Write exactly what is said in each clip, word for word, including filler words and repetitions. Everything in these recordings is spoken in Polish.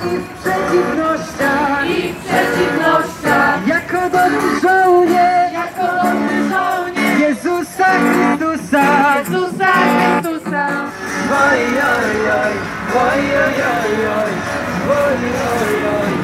i w przeciwnościach, i w przeciwnościach, jako dobry żołnierz, jako dobry żołnierz Jezusa Chrystusa. Jezusa Chrystusa. Oj, oj, oj, oj, oj, oj, oj, oj, oj, oj.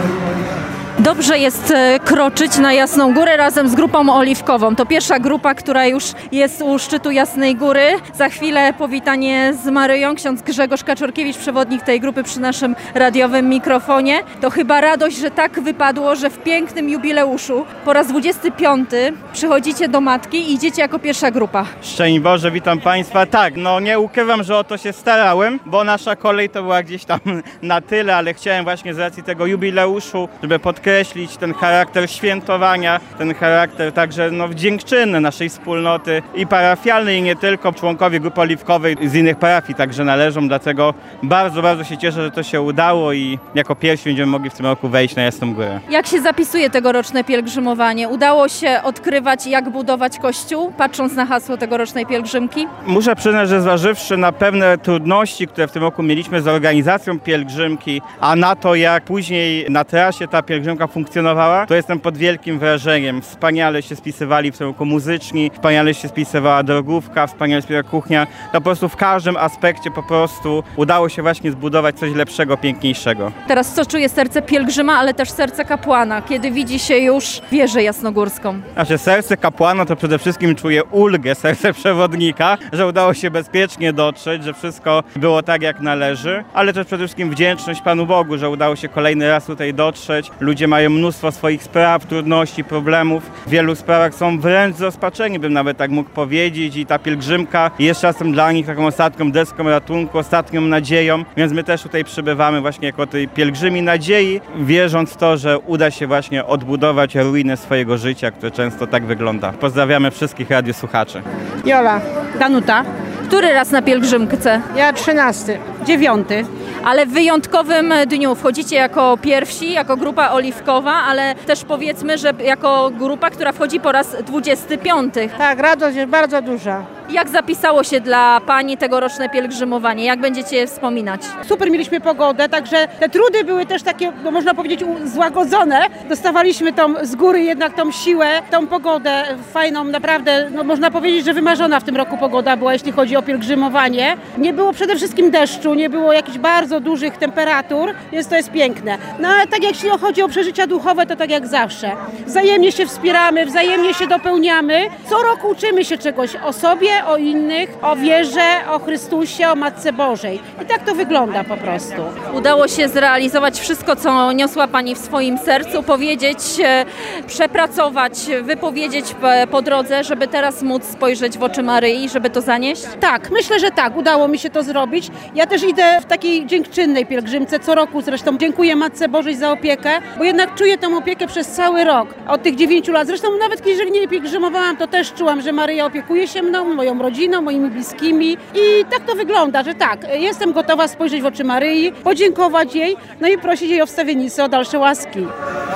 Dobrze jest e, kroczyć na Jasną Górę razem z grupą oliwkową. To pierwsza grupa, która już jest u szczytu Jasnej Góry. Za chwilę powitanie z Maryją. Ksiądz Grzegorz Kaczorkiewicz, przewodnik tej grupy przy naszym radiowym mikrofonie. To chyba radość, że tak wypadło, że w pięknym jubileuszu po raz dwudziesty piąty przychodzicie do Matki i idziecie jako pierwsza grupa. Szczęść Boże, witam Państwa. Tak, no nie ukrywam, że o to się starałem, bo nasza kolej to była gdzieś tam na tyle, ale chciałem właśnie z racji tego jubileuszu, żeby podkreślić ten charakter świętowania, ten charakter także no, dziękczynny naszej wspólnoty i parafialnej, i nie tylko. Członkowie Grupy Oliwkowej z innych parafii także należą, dlatego bardzo, bardzo się cieszę, że to się udało i jako pierwsi będziemy mogli w tym roku wejść na Jasną Górę. Jak się zapisuje tegoroczne pielgrzymowanie? Udało się odkrywać, jak budować Kościół, patrząc na hasło tegorocznej pielgrzymki? Muszę przyznać, że zważywszy na pewne trudności, które w tym roku mieliśmy z organizacją pielgrzymki, a na to, jak później na trasie ta pielgrzymka funkcjonowała, to jestem pod wielkim wrażeniem. Wspaniale się spisywali w tym roku muzyczni, wspaniale się spisywała drogówka, wspaniale się spisywała kuchnia. To po prostu w każdym aspekcie po prostu udało się właśnie zbudować coś lepszego, piękniejszego. Teraz co czuje serce pielgrzyma, ale też serce kapłana, kiedy widzi się już wieżę jasnogórską? Znaczy serce kapłana to przede wszystkim czuje ulgę, serce przewodnika, że udało się bezpiecznie dotrzeć, że wszystko było tak jak należy, ale też przede wszystkim wdzięczność Panu Bogu, że udało się kolejny raz tutaj dotrzeć. Ludzie mają mnóstwo swoich spraw, trudności, problemów. W wielu sprawach są wręcz zrozpaczeni, bym nawet tak mógł powiedzieć, i ta pielgrzymka jest czasem dla nich taką ostatnią deską ratunku, ostatnią nadzieją, więc my też tutaj przybywamy właśnie jako tej pielgrzymi nadziei, wierząc w to, że uda się właśnie odbudować ruiny swojego życia, które często tak wygląda. Pozdrawiamy wszystkich radiosłuchaczy. Jola. Danuta. Który raz na pielgrzymce? Ja trzynasty. Dziewiąty. Ale w wyjątkowym dniu wchodzicie jako pierwsi, jako grupa oliwkowa, ale też powiedzmy, że jako grupa, która wchodzi po raz dwudziesty piąty. Tak, radość jest bardzo duża. Jak zapisało się dla Pani tegoroczne pielgrzymowanie? Jak będziecie je wspominać? Super mieliśmy pogodę, także te trudy były też takie, no można powiedzieć, u- złagodzone. Dostawaliśmy tą z góry jednak tą siłę, tą pogodę fajną, naprawdę, no można powiedzieć, że wymarzona w tym roku pogoda była, jeśli chodzi o pielgrzymowanie. Nie było przede wszystkim deszczu, nie było jakichś bardzo dużych temperatur, więc to jest piękne. No ale tak jak jeśli chodzi o przeżycia duchowe, to tak jak zawsze. Wzajemnie się wspieramy, wzajemnie się dopełniamy. Co roku uczymy się czegoś o sobie, o innych, o wierze, o Chrystusie, o Matce Bożej. I tak to wygląda po prostu. Udało się zrealizować wszystko, co niosła Pani w swoim sercu, powiedzieć, e, przepracować, wypowiedzieć p- po drodze, żeby teraz móc spojrzeć w oczy Maryi, żeby to zanieść? Tak, myślę, że tak, udało mi się to zrobić. Ja też idę w takiej dziękczynnej pielgrzymce, co roku zresztą dziękuję Matce Bożej za opiekę, bo jednak czuję tę opiekę przez cały rok, od tych dziewięciu lat. Zresztą nawet jeżeli nie pielgrzymowałam, to też czułam, że Maryja opiekuje się mną, moją rodziną, moimi bliskimi i tak to wygląda, że tak, jestem gotowa spojrzeć w oczy Maryi, podziękować jej, no i prosić jej o wstawiennictwo, o dalsze łaski.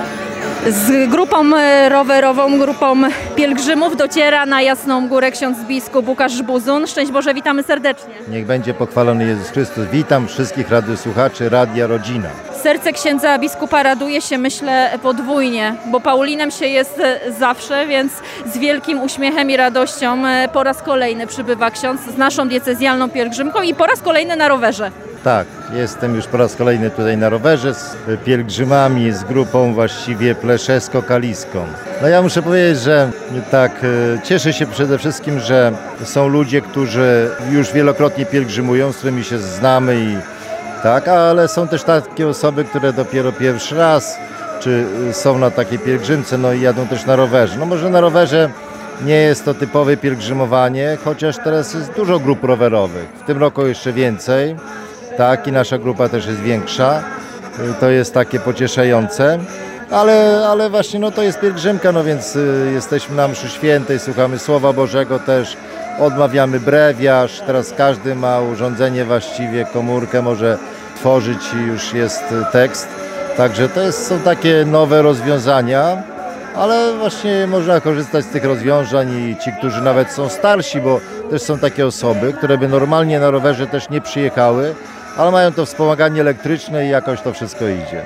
Z grupą e, rowerową, grupą pielgrzymów dociera na Jasną Górę ksiądz biskup Łukasz Buzun. Szczęść Boże, witamy serdecznie. Niech będzie pochwalony Jezus Chrystus. Witam wszystkich radiosłuchaczy Radia Rodzina. Serce księdza biskupa raduje się, myślę, podwójnie, bo Paulinem się jest e, zawsze, więc z wielkim uśmiechem i radością e, po raz kolejny przybywa ksiądz z naszą diecezjalną pielgrzymką i po raz kolejny na rowerze. Tak, jestem już po raz kolejny tutaj na rowerze z pielgrzymami, z grupą właściwie pleszewsko-kaliską. No ja muszę powiedzieć, że tak e, cieszę się przede wszystkim, że są ludzie, którzy już wielokrotnie pielgrzymują, z którymi się znamy i tak, ale są też takie osoby, które dopiero pierwszy raz czy są na takiej pielgrzymce, no i jadą też na rowerze. No może na rowerze nie jest to typowe pielgrzymowanie, chociaż teraz jest dużo grup rowerowych. W tym roku jeszcze więcej, tak, i nasza grupa też jest większa. To jest takie pocieszające, ale, ale właśnie no to jest pielgrzymka, no więc y, jesteśmy na mszy świętej, słuchamy Słowa Bożego też, odmawiamy brewiarz, teraz każdy ma urządzenie właściwie, komórkę może tworzyć i już jest tekst. Także to jest, są takie nowe rozwiązania, ale właśnie można korzystać z tych rozwiązań i ci, którzy nawet są starsi, bo też są takie osoby, które by normalnie na rowerze też nie przyjechały, ale mają to wspomaganie elektryczne i jakoś to wszystko idzie.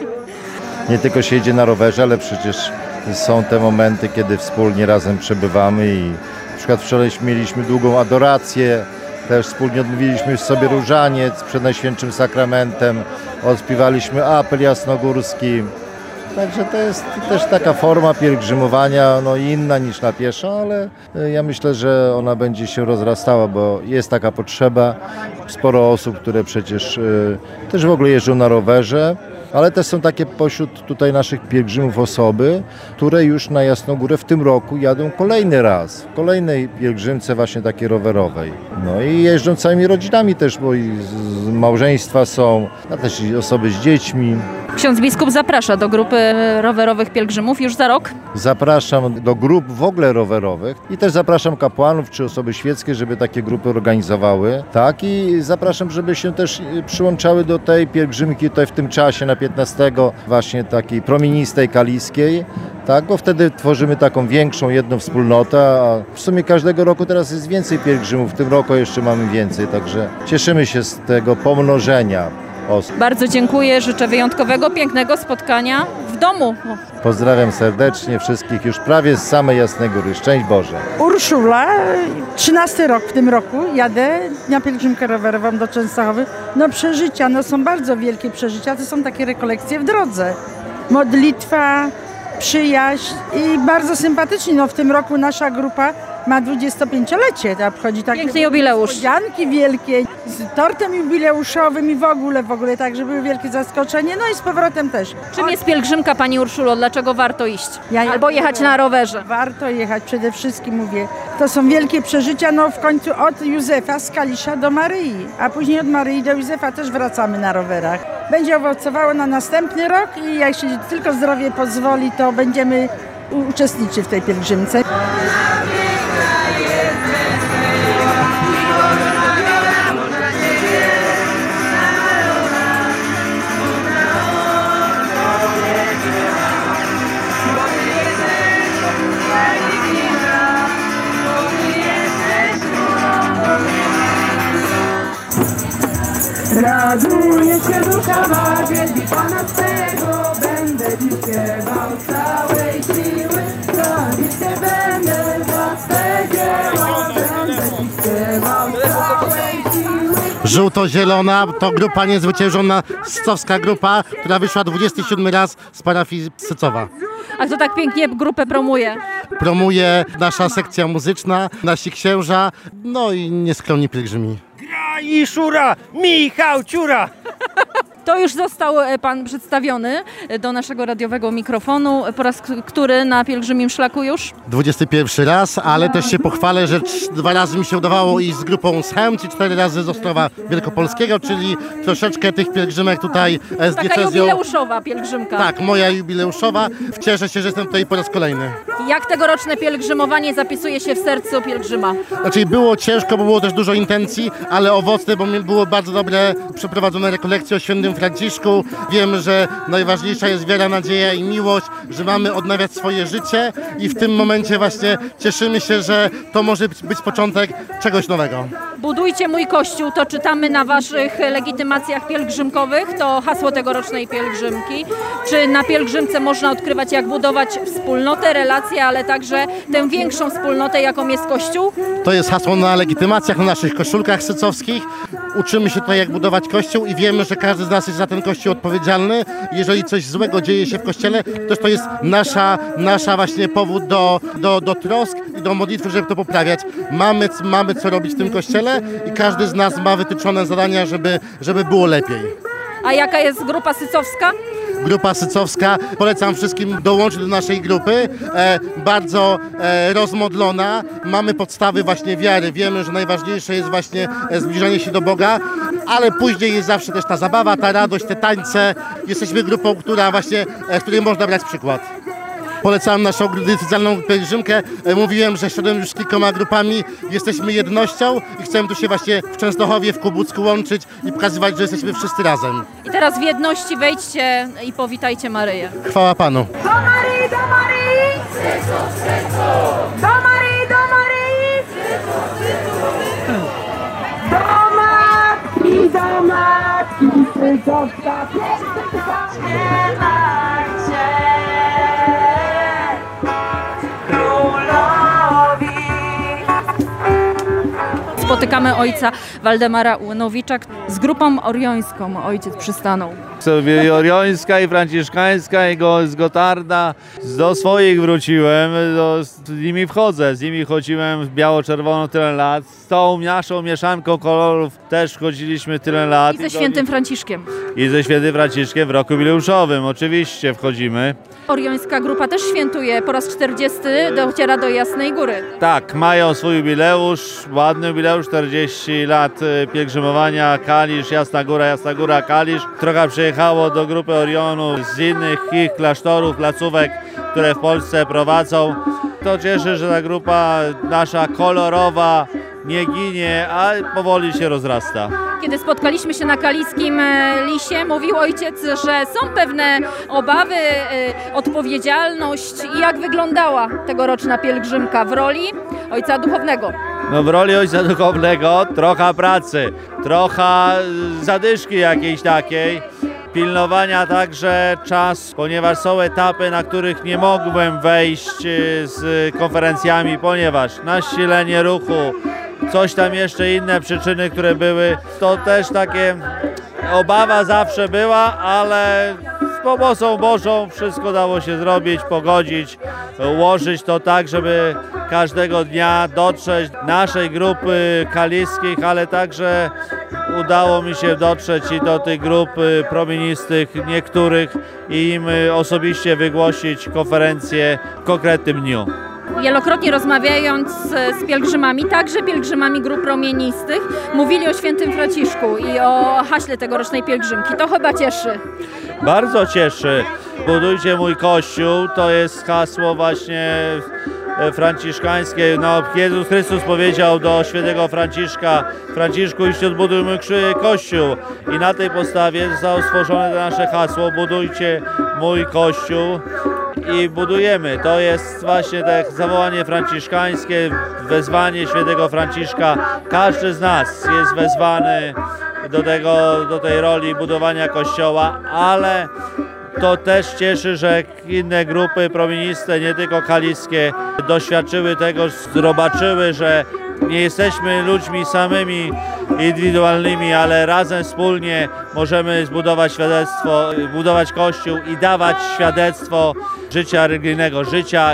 Nie tylko się jedzie na rowerze, ale przecież są te momenty, kiedy wspólnie razem przebywamy i na przykład wczoraj mieliśmy długą adorację, też wspólnie odmówiliśmy sobie różaniec przed Najświętszym Sakramentem, odśpiewaliśmy apel jasnogórski. Także to jest też taka forma pielgrzymowania, no inna niż na pieszo, ale ja myślę, że ona będzie się rozrastała, bo jest taka potrzeba. Sporo osób, które przecież y, też w ogóle jeżdżą na rowerze, ale też są takie pośród tutaj naszych pielgrzymów osoby, które już na Jasnogórę w tym roku jadą kolejny raz, w kolejnej pielgrzymce właśnie takiej rowerowej. No i jeżdżą całymi rodzinami też, bo i z małżeństwa są, a też i osoby z dziećmi. Ksiądz biskup zaprasza do grupy rowerowych pielgrzymów już za rok? Zapraszam do grup w ogóle rowerowych i też zapraszam kapłanów czy osoby świeckie, żeby takie grupy organizowały. Tak, i zapraszam, żeby się też przyłączały do tej pielgrzymki tutaj w tym czasie na piętnastego właśnie takiej promienistej kaliskiej. Tak, bo wtedy tworzymy taką większą, jedną wspólnotę, a w sumie każdego roku teraz jest więcej pielgrzymów, w tym roku jeszcze mamy więcej, także cieszymy się z tego pomnożenia osób. Bardzo dziękuję, życzę wyjątkowego, pięknego spotkania w domu. Pozdrawiam serdecznie wszystkich już prawie z samej Jasnej Góry. Szczęść Boże. Urszula, trzynasty rok w tym roku jadę na pielgrzymkę rowerową do Częstochowy. No przeżycia, no są bardzo wielkie przeżycia, to są takie rekolekcje w drodze. Modlitwa, przyjaźń i bardzo sympatycznie. No w tym roku nasza grupa ma dwudziestopięciolecie, to obchodzi takie Piękny jubileusz. niespodzianki wielkie z tortem jubileuszowym i w ogóle, w ogóle tak, że były wielkie zaskoczenie, no i z powrotem też. Czym jest pielgrzymka, Pani Urszulo? Dlaczego warto iść? Ja- Albo jechać na rowerze? Warto jechać, przede wszystkim mówię. To są wielkie przeżycia, no w końcu od Józefa z Kalisza do Maryi, a później od Maryi do Józefa też wracamy na rowerach. Będzie owocowało na następny rok i jeśli tylko zdrowie pozwoli, to będziemy u- uczestniczyć w tej pielgrzymce. Raduje się dusza ma, wielbi Pana swego, będę dziś śpiewał całej siły. Za dziś się będę za swe dzieła, będę dziś śpiewał całej siły. Żółto-zielona to grupa niezwyciężona, sycowska grupa, która wyszła dwudziesty siódmy raz z parafii Sycowa. A kto tak pięknie grupę promuje? Promuje nasza sekcja muzyczna, nasi księża, no i nieskromni pielgrzymi. Gra i szura, Michał Ciura! To już został e, Pan przedstawiony e, do naszego radiowego mikrofonu. Po raz k- który na pielgrzymim szlaku już? dwudziesty pierwszy raz, ale też się pochwalę, że trz- dwa razy mi się udawało iść z grupą z Chełm, czy cztery razy z Ostrowa Wielkopolskiego, czyli troszeczkę tych pielgrzymek tutaj e, z Taka diecezją. jubileuszowa pielgrzymka. Tak, moja jubileuszowa. Cieszę się, że jestem tutaj po raz kolejny. Jak tegoroczne pielgrzymowanie zapisuje się w sercu pielgrzyma? Znaczy było ciężko, bo było też dużo intencji, ale owocne, bo było bardzo dobre przeprowadzone rekolekcje o świętym Franciszku. Wiem, że najważniejsza jest wiara, nadzieja i miłość, że mamy odnawiać swoje życie i w tym momencie właśnie cieszymy się, że to może być, być początek czegoś nowego. Budujcie mój kościół, to czytamy na Waszych legitymacjach pielgrzymkowych, to hasło tegorocznej pielgrzymki. Czy na pielgrzymce można odkrywać, jak budować wspólnotę, relacje, ale także tę większą wspólnotę, jaką jest Kościół? To jest hasło na legitymacjach, na naszych koszulkach sycowskich. Uczymy się tutaj, jak budować kościół i wiemy, że każdy z nas jest za ten kościół odpowiedzialny. Jeżeli coś złego dzieje się w kościele, to to jest nasza, nasza właśnie powód do, do, do trosk i do modlitwy, żeby to poprawiać. Mamy, mamy co robić w tym kościele i każdy z nas ma wytyczone zadania, żeby, żeby było lepiej. A jaka jest grupa sycowska? Grupa sycowska, polecam wszystkim dołączyć do naszej grupy, e, bardzo e, rozmodlona, mamy podstawy właśnie wiary, wiemy, że najważniejsze jest właśnie e, zbliżanie się do Boga, ale później jest zawsze też ta zabawa, ta radość, te tańce. Jesteśmy grupą, która właśnie, e, z której można brać przykład. Polecam naszą diecezjalną pielgrzymkę. E, Mówiłem, że szedłem już z kilkoma grupami, jesteśmy jednością i chcemy tu się właśnie w Częstochowie, w Kubucku łączyć i pokazywać, że jesteśmy wszyscy razem. I teraz w jedności wejdźcie i powitajcie Maryję. Chwała Panu. Do Maryi, do Maryi! Do Maryi, do Maryi! Do Matki, do Maryi! Ojcowska pielgrzymka. Śpiewajcie królowi. Spotykamy ojca Waldemara Łynowicza z grupą oriońską. Ojciec przystanął. Sobie oriońska i franciszkańska i go, z Gotarda do swoich wróciłem, do, z nimi wchodzę, z nimi chodziłem w biało-czerwono tyle lat, z tą naszą mieszanką kolorów też chodziliśmy tyle lat. I ze świętym Franciszkiem. I ze świętym Franciszkiem w roku jubileuszowym, oczywiście wchodzimy. Oriońska grupa też świętuje, po raz czterdziesty dociera do Jasnej Góry. Tak, mają swój jubileusz, ładny jubileusz, czterdzieści lat pielgrzymowania, Kalisz, Jasna Góra, Jasna Góra, Kalisz. Trochę przyjechało do grupy Orionu z innych ich klasztorów, placówek, które w Polsce prowadzą. To cieszy, że ta grupa nasza kolorowa nie ginie, a powoli się rozrasta. Kiedy spotkaliśmy się na Kaliskim Lisie, mówił ojciec, że są pewne obawy, odpowiedzialność i jak wyglądała tegoroczna pielgrzymka w roli ojca duchownego. No w roli ojca duchownego trochę pracy, trochę zadyszki jakiejś takiej, pilnowania także czas, ponieważ są etapy, na których nie mogłem wejść z konferencjami, ponieważ nasilenie ruchu, coś tam jeszcze inne przyczyny, które były, to też takie obawa zawsze była, ale z pomocą Bożą wszystko dało się zrobić, pogodzić, ułożyć to tak, żeby każdego dnia dotrzeć naszej grupy kaliskich, ale także udało mi się dotrzeć i do tych grup promienistych niektórych i im osobiście wygłosić konferencję w konkretnym dniu. Wielokrotnie rozmawiając z, z pielgrzymami, także pielgrzymami grup promienistych, mówili o świętym Franciszku i o haśle tegorocznej pielgrzymki. To chyba cieszy. Bardzo cieszy. Budujcie mój Kościół, to jest hasło właśnie franciszkańskie. No, Jezus Chrystus powiedział do świętego Franciszka: Franciszku, idź odbuduj mój Kościół. I na tej podstawie zostało stworzone to nasze hasło: budujcie mój Kościół. I budujemy. To jest właśnie tak zawołanie franciszkańskie, wezwanie świętego Franciszka. Każdy z nas jest wezwany do tego, do tej roli budowania Kościoła, ale to też cieszy, że inne grupy promieniste, nie tylko kaliskie, doświadczyły tego, zobaczyły, że nie jesteśmy ludźmi samymi, indywidualnymi, ale razem wspólnie możemy zbudować świadectwo, budować Kościół i dawać świadectwo życia religijnego, życia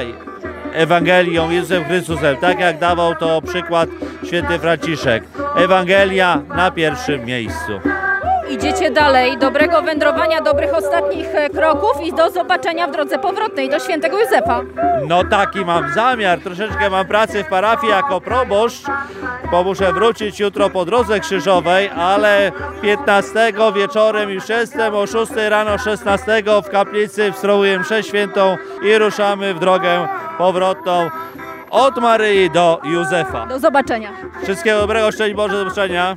Ewangelią, Jezusem Chrystusem, tak jak dawał to przykład święty Franciszek. Ewangelia na pierwszym miejscu. Idziecie dalej. Dobrego wędrowania, dobrych ostatnich kroków i do zobaczenia w drodze powrotnej do świętego Józefa. No taki mam zamiar. Troszeczkę mam pracy w parafii jako proboszcz, bo muszę wrócić jutro po drodze krzyżowej, ale piętnastego wieczorem już jestem, o szóstej rano szesnastego w kaplicy wstrołuję mszę świętą i ruszamy w drogę powrotną od Maryi do Józefa. Do zobaczenia. Wszystkiego dobrego, szczęść Boże, do zobaczenia.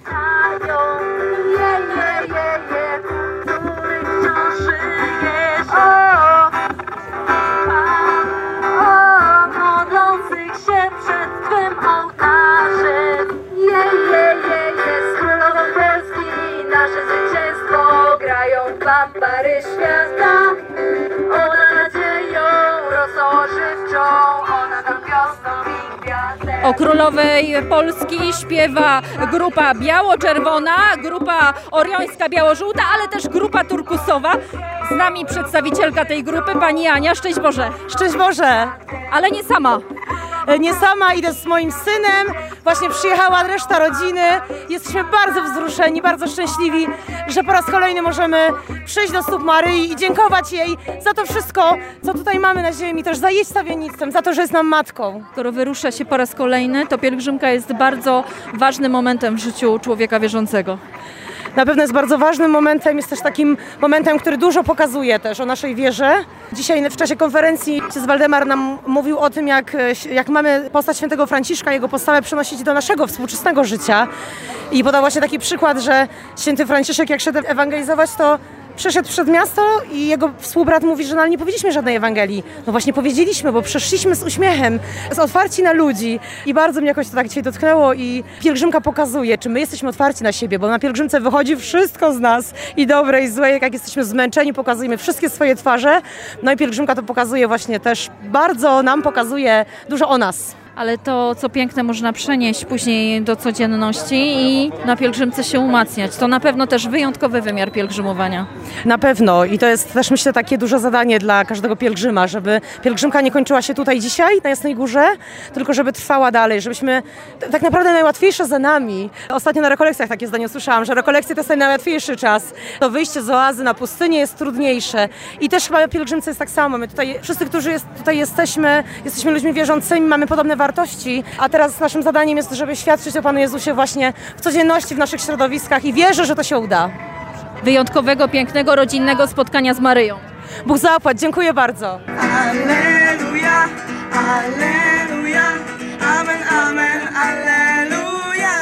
Lampary świata, ona nadzieją rozożywczą, ona nam wiosną i gwiazdem. O Królowej Polski śpiewa grupa biało-czerwona, grupa oriońska biało-żółta, ale też grupa turkusowa. Z nami przedstawicielka tej grupy, pani Ania. Szczęść Boże. Szczęść Boże. Ale nie sama. Nie sama, idę z moim synem, właśnie przyjechała reszta rodziny. Jesteśmy bardzo wzruszeni, bardzo szczęśliwi, że po raz kolejny możemy przyjść do stóp Maryi i dziękować jej za to wszystko, co tutaj mamy na ziemi, też za jej stawiennictwem, za to, że jest nam matką. Skoro wyrusza się po raz kolejny, to pielgrzymka jest bardzo ważnym momentem w życiu człowieka wierzącego. Na pewno jest bardzo ważnym momentem, jest też takim momentem, który dużo pokazuje też o naszej wierze. Dzisiaj w czasie konferencji ojciec Waldemar nam mówił o tym, jak, jak mamy postać świętego Franciszka, jego postawę przenosić do naszego współczesnego życia. I podał właśnie taki przykład, że święty Franciszek, jak szedł ewangelizować, to przeszedł przed miasto i jego współbrat mówi, że no, ale nie powiedzieliśmy żadnej Ewangelii. No właśnie powiedzieliśmy, bo przeszliśmy z uśmiechem, z otwarci na ludzi i bardzo mnie jakoś to tak dzisiaj dotknęło i pielgrzymka pokazuje, czy my jesteśmy otwarci na siebie, bo na pielgrzymce wychodzi wszystko z nas i dobre i złe, jak jesteśmy zmęczeni, pokazujemy wszystkie swoje twarze. No i pielgrzymka to pokazuje właśnie też, bardzo nam pokazuje dużo o nas. Ale to, co piękne, można przenieść później do codzienności i na pielgrzymce się umacniać. To na pewno też wyjątkowy wymiar pielgrzymowania. Na pewno i to jest też, myślę, takie duże zadanie dla każdego pielgrzyma, żeby pielgrzymka nie kończyła się tutaj dzisiaj na Jasnej Górze, tylko żeby trwała dalej, żebyśmy, tak naprawdę najłatwiejsze za nami. Ostatnio na rekolekcjach takie zdanie usłyszałam, że rekolekcje to jest najłatwiejszy czas. To wyjście z oazy na pustynię jest trudniejsze i też chyba na pielgrzymce jest tak samo. My tutaj, wszyscy, którzy jest, tutaj jesteśmy, jesteśmy ludźmi wierzącymi, mamy podobne wartości, a teraz naszym zadaniem jest, żeby świadczyć o Panu Jezusie właśnie w codzienności, w naszych środowiskach i wierzę, że to się uda. Wyjątkowego, pięknego, rodzinnego spotkania z Maryją. Bóg zapłać, dziękuję bardzo. Alleluja, alleluja, amen, amen, alleluja,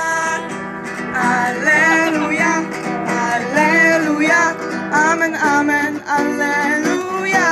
alleluja, alleluja, amen, amen, alleluja.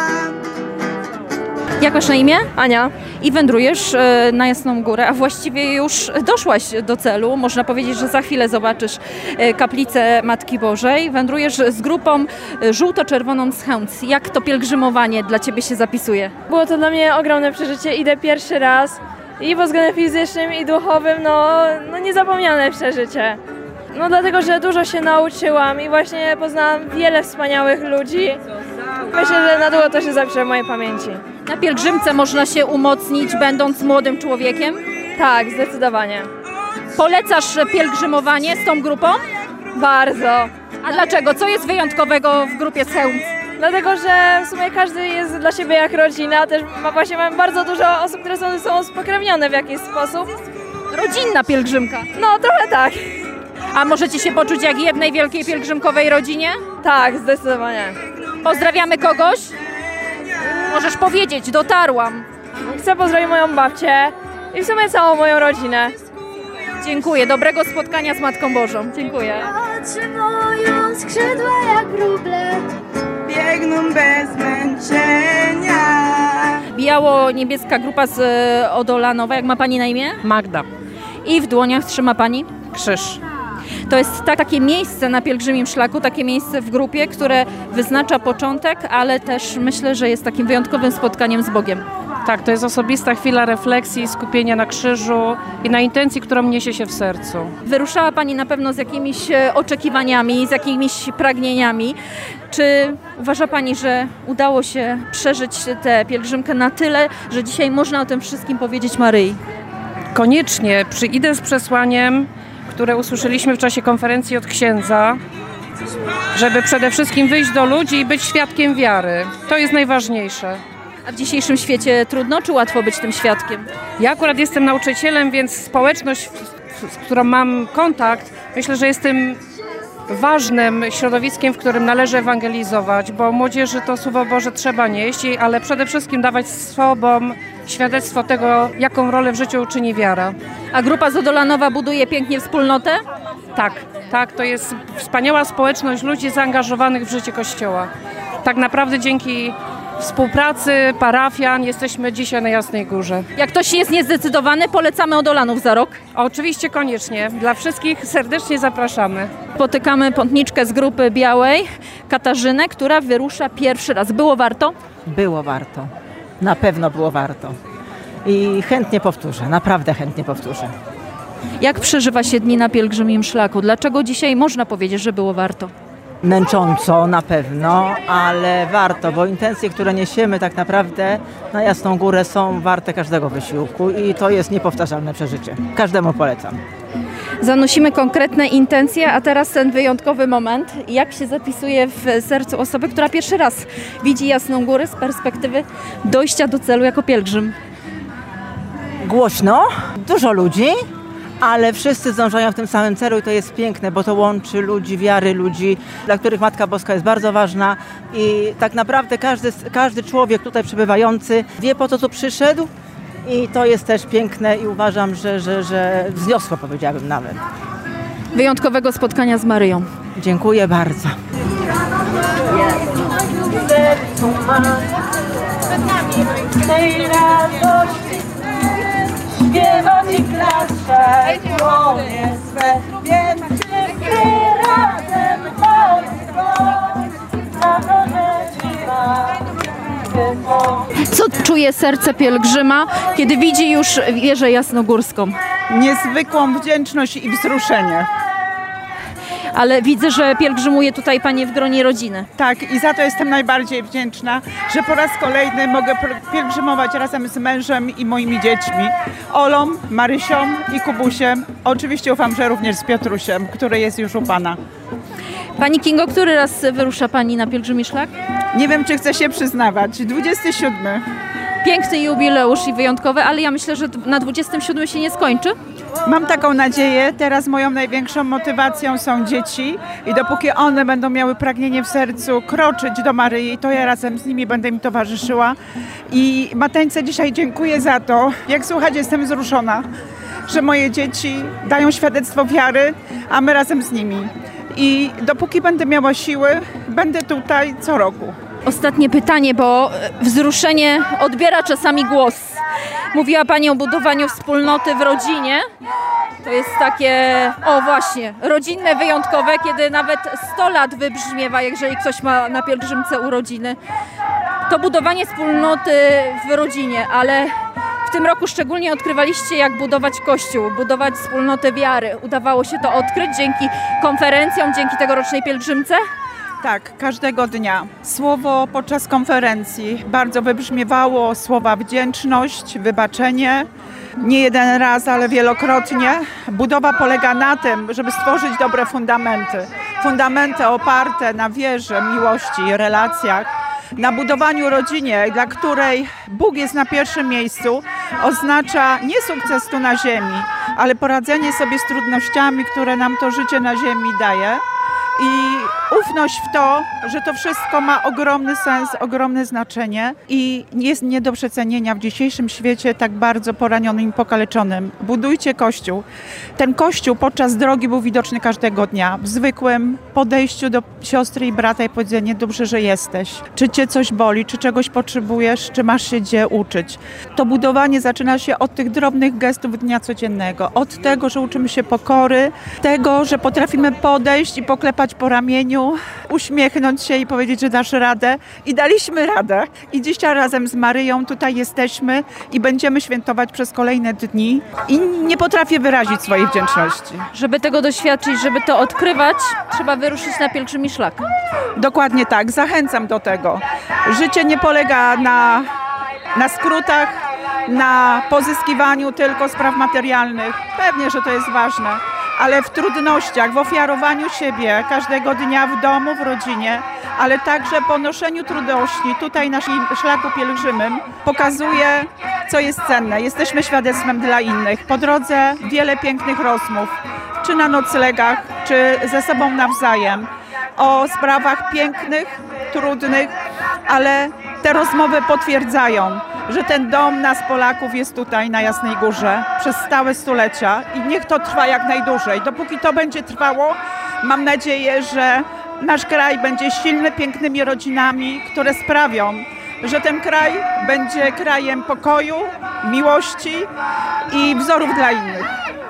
Jak masz na imię? Ania. I wędrujesz e, na Jasną Górę, a właściwie już doszłaś do celu. Można powiedzieć, że za chwilę zobaczysz e, kaplicę Matki Bożej. Wędrujesz z grupą e, żółto-czerwoną z Chełmc. Jak to pielgrzymowanie dla Ciebie się zapisuje? Było to dla mnie ogromne przeżycie. Idę pierwszy raz i pod względem fizycznym i duchowym, no, no niezapomniane przeżycie. No dlatego, że dużo się nauczyłam i właśnie poznałam wiele wspaniałych ludzi. Myślę, że na długo to się zapisze w mojej pamięci. Na pielgrzymce można się umocnić, będąc młodym człowiekiem? Tak, zdecydowanie. Polecasz pielgrzymowanie z tą grupą? Bardzo. A dlaczego? Co jest wyjątkowego w grupie z Chełmc? Dlatego, że w sumie każdy jest dla siebie jak rodzina. Też ma, właśnie mam bardzo dużo osób, które są ze sobą spokrewnione w jakiś sposób. Rodzinna pielgrzymka. No, trochę tak. A możecie się poczuć jak w jednej wielkiej pielgrzymkowej rodzinie? Tak, zdecydowanie. Pozdrawiamy kogoś? Możesz powiedzieć, dotarłam. Chcę pozdrowić moją babcię i w sumie całą moją rodzinę. Dziękuję, dobrego spotkania z Matką Bożą. Dziękuję. Otrzymują skrzydła jak wróble, Biegną bez zmęczenia. Biało-niebieska grupa z e, Odolanowa. Jak ma Pani na imię? Magda. I w dłoniach trzyma Pani? Krzyż. To jest tak, takie miejsce na pielgrzymim szlaku, takie miejsce w grupie, które wyznacza początek, ale też myślę, że jest takim wyjątkowym spotkaniem z Bogiem. Tak, to jest osobista chwila refleksji, skupienia na krzyżu i na intencji, którą niesie się w sercu. Wyruszała Pani na pewno z jakimiś e, oczekiwaniami, z jakimiś pragnieniami. Czy uważa Pani, że udało się przeżyć tę pielgrzymkę na tyle, że dzisiaj można o tym wszystkim powiedzieć Maryi? Koniecznie przyjdę z przesłaniem, które usłyszeliśmy w czasie konferencji od księdza, żeby przede wszystkim wyjść do ludzi i być świadkiem wiary. To jest najważniejsze. A w dzisiejszym świecie trudno czy łatwo być tym świadkiem? Ja akurat jestem nauczycielem, więc społeczność, z którą mam kontakt, myślę, że jest tym ważnym środowiskiem, w którym należy ewangelizować, bo młodzieży to Słowo Boże trzeba nieść, ale przede wszystkim dawać sobom świadectwo tego, jaką rolę w życiu czyni wiara. A grupa z Odolanowa buduje pięknie wspólnotę? Tak, tak, to jest wspaniała społeczność ludzi zaangażowanych w życie Kościoła. Tak naprawdę dzięki współpracy parafian jesteśmy dzisiaj na Jasnej Górze. Jak ktoś jest niezdecydowany, polecamy Odolanów za rok? Oczywiście koniecznie. Dla wszystkich serdecznie zapraszamy. Spotykamy pątniczkę z grupy białej, Katarzynę, która wyrusza pierwszy raz. Było warto? Było warto. Na pewno było warto. I chętnie powtórzę, naprawdę chętnie powtórzę. Jak przeżywa się dni na pielgrzymim szlaku? Dlaczego dzisiaj można powiedzieć, że było warto? Męcząco na pewno, ale warto, bo intencje, które niesiemy tak naprawdę na Jasną Górę są warte każdego wysiłku i to jest niepowtarzalne przeżycie. Każdemu polecam. Zanosimy konkretne intencje, a teraz ten wyjątkowy moment. Jak się zapisuje w sercu osoby, która pierwszy raz widzi Jasną Górę z perspektywy dojścia do celu jako pielgrzym? Głośno, dużo ludzi, ale wszyscy zdążają w tym samym celu i to jest piękne, bo to łączy ludzi, wiary ludzi, dla których Matka Boska jest bardzo ważna i tak naprawdę każdy, każdy człowiek tutaj przebywający wie, po co tu przyszedł i to jest też piękne i uważam, że, że, że wzniosło, powiedziałabym nawet. Wyjątkowego spotkania z Maryją. Dziękuję bardzo. w sercu mam. Tej radości śpiewać i klaszczeć dłonie swe, więc wszyscy razem na to rzecz Co czuje serce pielgrzyma, kiedy widzi już wieżę jasnogórską? Niezwykłą wdzięczność i wzruszenie. Ale widzę, że pielgrzymuje tutaj Pani w gronie rodziny. Tak, i za to jestem najbardziej wdzięczna, że po raz kolejny mogę pielgrzymować razem z mężem i moimi dziećmi. Olą, Marysią i Kubusiem. Oczywiście ufam, że również z Piotrusiem, który jest już u Pana. Pani Kingo, który raz wyrusza Pani na pielgrzymi szlak? Nie wiem, czy chcę się przyznawać. dwudziesty siódmy. Piękny jubileusz i wyjątkowy, ale ja myślę, że na dwudziestym siódmym się nie skończy. Mam taką nadzieję. Teraz moją największą motywacją są dzieci i dopóki one będą miały pragnienie w sercu kroczyć do Maryi, to ja razem z nimi będę im towarzyszyła. I Mateńce dzisiaj dziękuję za to. Jak słuchać, jestem wzruszona, że moje dzieci dają świadectwo wiary, a my razem z nimi. I dopóki będę miała siły, będę tutaj co roku. Ostatnie pytanie, bo wzruszenie odbiera czasami głos. Mówiła Pani o budowaniu wspólnoty w rodzinie. To jest takie, o właśnie, rodzinne, wyjątkowe, kiedy nawet sto lat wybrzmiewa, jeżeli ktoś ma na pielgrzymce urodziny. To budowanie wspólnoty w rodzinie, ale w tym roku szczególnie odkrywaliście, jak budować Kościół, budować wspólnotę wiary. Udawało się to odkryć dzięki konferencjom, dzięki tegorocznej pielgrzymce? Tak, każdego dnia. Słowo podczas konferencji bardzo wybrzmiewało, słowa wdzięczność, wybaczenie. Nie jeden raz, ale wielokrotnie. Budowa polega na tym, żeby stworzyć dobre fundamenty. Fundamenty oparte na wierze, miłości, relacjach. Na budowaniu rodzinie, dla której Bóg jest na pierwszym miejscu, oznacza nie sukces tu na ziemi, ale poradzenie sobie z trudnościami, które nam to życie na ziemi daje. I ufność w to, że to wszystko ma ogromny sens, ogromne znaczenie i jest nie do przecenienia w dzisiejszym świecie tak bardzo poranionym i pokaleczonym. Budujcie Kościół. Ten Kościół podczas drogi był widoczny każdego dnia. W zwykłym podejściu do siostry i brata i powiedzenie: dobrze, że jesteś. Czy cię coś boli, czy czegoś potrzebujesz, czy masz się gdzie uczyć. To budowanie zaczyna się od tych drobnych gestów dnia codziennego. Od tego, że uczymy się pokory, tego, że potrafimy podejść i poklepać po ramieniu, uśmiechnąć się i powiedzieć, że dasz radę. I daliśmy radę. I dzisiaj razem z Maryją tutaj jesteśmy i będziemy świętować przez kolejne dni. I nie potrafię wyrazić swojej wdzięczności. Żeby tego doświadczyć, żeby to odkrywać, trzeba wyruszyć na pielgrzymi szlak. Dokładnie tak. Zachęcam do tego. Życie nie polega na, na skrótach, na pozyskiwaniu tylko spraw materialnych. Pewnie, że to jest ważne. Ale w trudnościach, w ofiarowaniu siebie każdego dnia w domu, w rodzinie, ale także ponoszeniu trudności tutaj na szlaku pielgrzymym pokazuje, co jest cenne. Jesteśmy świadectwem dla innych. Po drodze wiele pięknych rozmów, czy na noclegach, czy ze sobą nawzajem, o sprawach pięknych, trudnych, ale te rozmowy potwierdzają, że ten dom nas Polaków jest tutaj na Jasnej Górze przez stałe stulecia i niech to trwa jak najdłużej. Dopóki to będzie trwało, mam nadzieję, że nasz kraj będzie silny pięknymi rodzinami, które sprawią, że ten kraj będzie krajem pokoju, miłości i wzorów dla innych.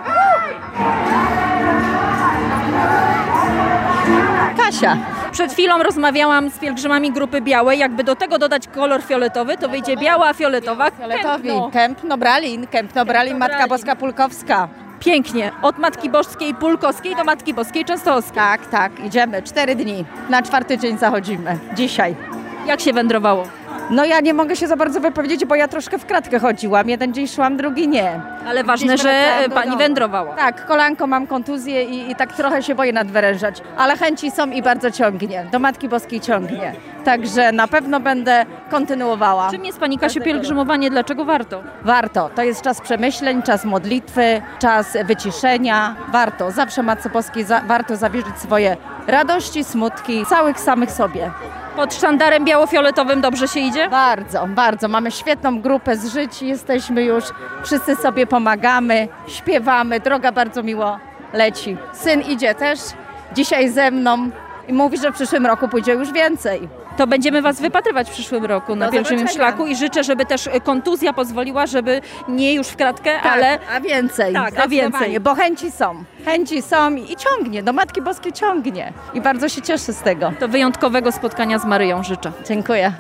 Kasia. Przed chwilą rozmawiałam z pielgrzymami Grupy Białej. Jakby do tego dodać kolor fioletowy, to wyjdzie biała, a fioletowa. Fioletowi. Kępno-Bralin, Kępno-Bralin, Matka Boska Pulkowska. Pięknie. Od Matki Boskiej Pulkowskiej do Matki Boskiej Częstochowskiej. Tak, tak. Idziemy. Cztery dni. Na czwarty dzień zachodzimy. Dzisiaj. Jak się wędrowało? No ja nie mogę się za bardzo wypowiedzieć, bo ja troszkę w kratkę chodziłam. Jeden dzień szłam, drugi nie. Ale ważne, że pani wędrowała. Tak, kolanko mam kontuzję i, i tak trochę się boję nadwyrężać. Ale chęci są i bardzo ciągnie. Do Matki Boskiej ciągnie. Także na pewno będę kontynuowała. Czym jest Pani Kasiu pielgrzymowanie? Dlaczego warto? Warto. To jest czas przemyśleń, czas modlitwy, czas wyciszenia. Warto. Zawsze Matce Boskiej za, warto zawierzyć swoje radości, smutki, całych samych sobie. Pod sztandarem biało-fioletowym dobrze się idzie? Bardzo, bardzo. Mamy świetną grupę z życi, jesteśmy już, wszyscy sobie pomagamy, śpiewamy, droga bardzo miło leci. Syn idzie też dzisiaj ze mną i mówi, że w przyszłym roku pójdzie już więcej. To będziemy Was wypatrywać w przyszłym roku na Do pielgrzymim zobaczenia. szlaku i życzę, żeby też kontuzja pozwoliła, żeby nie już w kratkę, Tak, ale... a więcej, Tak, a więcej. zdecydowanie, bo chęci są. Chęci są i ciągnie, do Matki Boskiej ciągnie. I bardzo się cieszę z tego. To wyjątkowego spotkania z Maryją życzę. Dziękuję.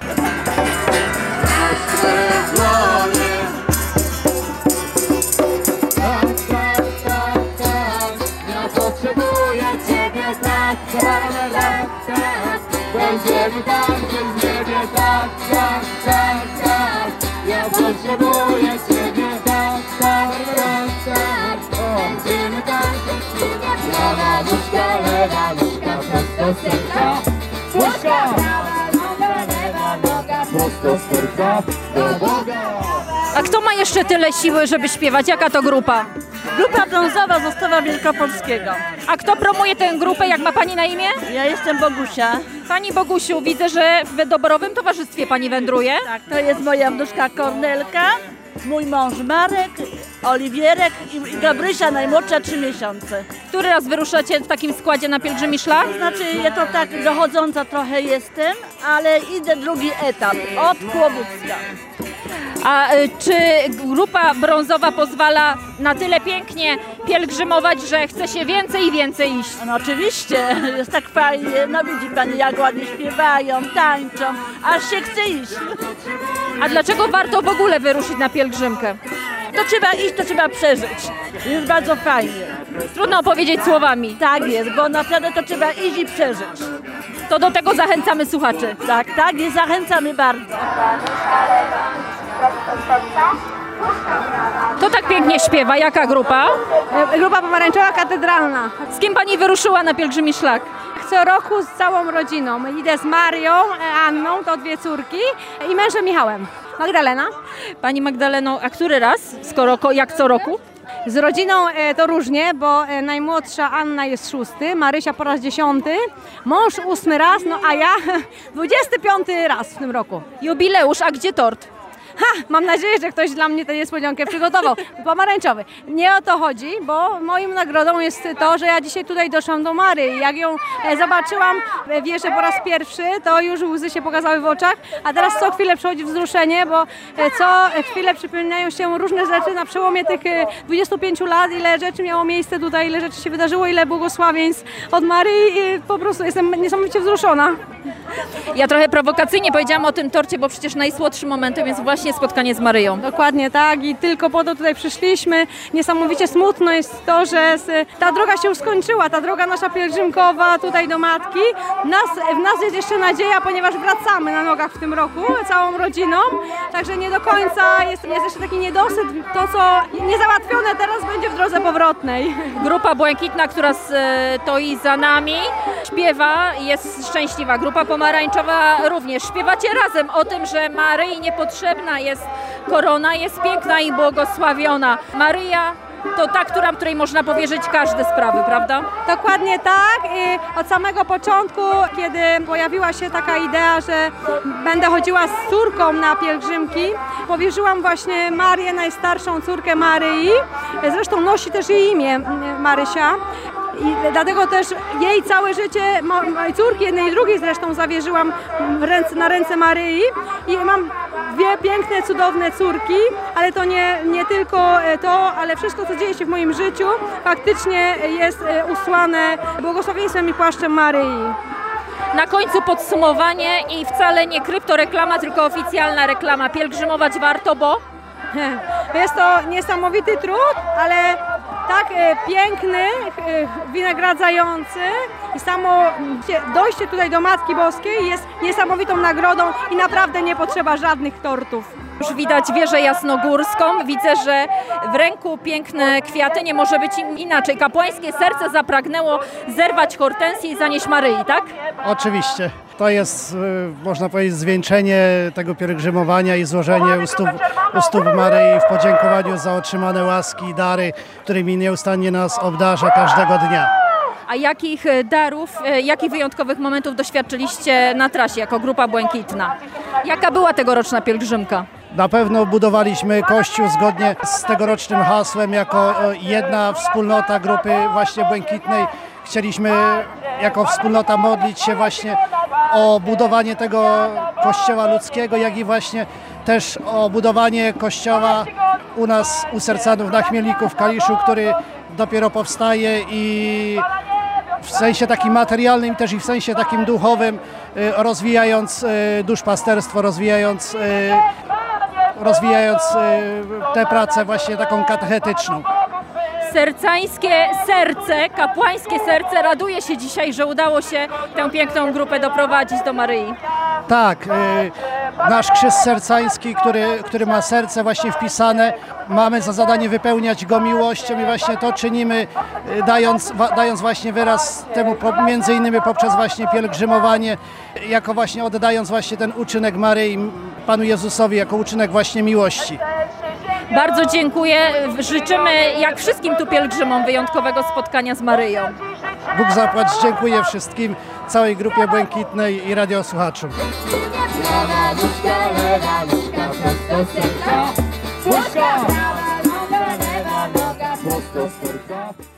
Potrzebuję Ciebie tak, tak, tak, tak. Będziemy tańczyć w niebie tak, tak, tak, tak. Ja potrzebuję Ciebie tak, tak, tak, tak. Będziemy tańczyć w niebie. Prawa nóżka, lewa nóżka, prosto z serca. Nóżka! Prawa noga, lewa noga, prosto z serca do Boga. A kto ma jeszcze tyle siły, żeby śpiewać? Jaka to grupa? Grupa brązowa z Ostrowa Wielkopolskiego. A kto promuje tę grupę? Jak ma Pani na imię? Ja jestem Bogusia. Pani Bogusiu, widzę, że w dobrowym towarzystwie Pani wędruje. Tak, to jest moja wnuczka Kornelka, mój mąż Marek, Oliwierek i Gabrysia, najmłodsza, trzy miesiące. Który raz wyruszacie w takim składzie na pielgrzymi szlak? Znaczy, ja to tak dochodząca trochę jestem, ale idę drugi etap, od Kłobucka. A y, czy grupa brązowa pozwala na tyle pięknie pielgrzymować, że chce się więcej i więcej iść? No oczywiście, jest tak fajnie, no widzi Pani, jak ładnie śpiewają, tańczą, aż się chce iść. A dlaczego warto w ogóle wyruszyć na pielgrzymkę? To trzeba iść, to trzeba przeżyć. Jest bardzo fajnie. Trudno opowiedzieć słowami. Tak jest, bo naprawdę to trzeba iść i przeżyć. To do tego zachęcamy słuchaczy. Tak, tak i zachęcamy bardzo. To tak pięknie śpiewa. Jaka grupa? Grupa Pomarańczowa Katedralna. Z kim Pani wyruszyła na pielgrzymi szlak? Co roku z całą rodziną. Idę z Marią, Anną, to dwie córki, i mężem Michałem. Magdalena. Pani Magdaleno, a który raz? Skoro ko- jak co roku? Z rodziną e, to różnie, bo e, najmłodsza Anna jest szósty, Marysia po raz dziesiąty, mąż ósmy raz, no a ja dwudziesty piąty raz w tym roku. Jubileusz, a gdzie tort? Ha, mam nadzieję, że ktoś dla mnie tę niespodziankę przygotował. Pomarańczowy. Nie o to chodzi, bo moją nagrodą jest to, że ja dzisiaj tutaj doszłam do Mary. Jak ją e, zobaczyłam e, wieżę po raz pierwszy, to już łzy się pokazały w oczach, a teraz co chwilę przychodzi wzruszenie, bo e, co chwilę przypominają się różne rzeczy na przełomie tych e, dwudziestu pięciu lat, ile rzeczy miało miejsce tutaj, ile rzeczy się wydarzyło, ile błogosławieństw od Maryi i po prostu jestem niesamowicie wzruszona. Ja trochę prowokacyjnie powiedziałam o tym torcie, bo przecież najsłodszym momentem jest właśnie spotkanie z Maryją. Dokładnie tak i tylko po to tutaj przyszliśmy. Niesamowicie smutno jest to, że ta droga się już skończyła, ta droga nasza pielgrzymkowa tutaj do Matki. Nas, w nas jest jeszcze nadzieja, ponieważ wracamy na nogach w tym roku całą rodziną, także nie do końca jest, jest jeszcze taki niedosyt. To, co niezałatwione teraz, będzie w drodze powrotnej. Grupa Błękitna, która stoi za nami, śpiewa i jest szczęśliwa. Grupa Pomarańczowa również. Śpiewacie razem o tym, że Maryi niepotrzebna jest korona, jest piękna i błogosławiona. Maryja to ta, która, której można powierzyć każde sprawy, prawda? Dokładnie tak. I od samego początku, kiedy pojawiła się taka idea, że będę chodziła z córką na pielgrzymki, powierzyłam właśnie Marię, najstarszą córkę Maryi. Zresztą nosi też jej imię, Marysia. I dlatego też jej całe życie, mojej córki, jednej i drugiej zresztą, zawierzyłam w ręce, na ręce Maryi i mam dwie piękne, cudowne córki, ale to nie, nie tylko to, ale wszystko, co dzieje się w moim życiu, faktycznie jest usłane błogosławieństwem i płaszczem Maryi. Na końcu podsumowanie i wcale nie kryptoreklama, tylko oficjalna reklama. Pielgrzymować warto, bo? Jest to niesamowity trud, ale tak e, piękny, e, wynagradzający i samo dojście tutaj do Matki Boskiej jest niesamowitą nagrodą i naprawdę nie potrzeba żadnych tortów. Już widać wieżę jasnogórską, widzę, że w ręku piękne kwiaty, nie może być im inaczej. Kapłańskie serce zapragnęło zerwać hortensję i zanieść Maryi, tak? Oczywiście. To jest, można powiedzieć, zwieńczenie tego pielgrzymowania i złożenie u stóp, u stóp Maryi w podziękowaniu za otrzymane łaski i dary, którymi nieustannie nas obdarza każdego dnia. A jakich darów, jakich wyjątkowych momentów doświadczyliście na trasie jako Grupa Błękitna? Jaka była tegoroczna pielgrzymka? Na pewno budowaliśmy Kościół zgodnie z tegorocznym hasłem jako jedna wspólnota grupy właśnie Błękitnej. Chcieliśmy jako wspólnota modlić się właśnie o budowanie tego kościoła ludzkiego, jak i właśnie też o budowanie kościoła u nas, u Sercanów na Chmielniku w Kaliszu, który dopiero powstaje i w sensie takim materialnym, też i w sensie takim duchowym, rozwijając duszpasterstwo, rozwijając, rozwijając tę pracę właśnie taką katechetyczną. Sercańskie serce, kapłańskie serce raduje się dzisiaj, że udało się tę piękną grupę doprowadzić do Maryi. Tak, nasz krzyż sercański, który, który ma serce właśnie wpisane, mamy za zadanie wypełniać go miłością i właśnie to czynimy, dając, dając właśnie wyraz temu między innymi poprzez właśnie pielgrzymowanie, jako właśnie oddając właśnie ten uczynek Maryi Panu Jezusowi jako uczynek właśnie miłości. Bardzo dziękuję. Życzymy jak wszystkim tu pielgrzymom wyjątkowego spotkania z Maryją. Bóg zapłać. Dziękuję wszystkim, całej grupie Błękitnej i radiosłuchaczom. Lewa nóżka, lewa nóżka, prosto z serca. Puszka! Lewa noga, lewa noga, prosto z serca.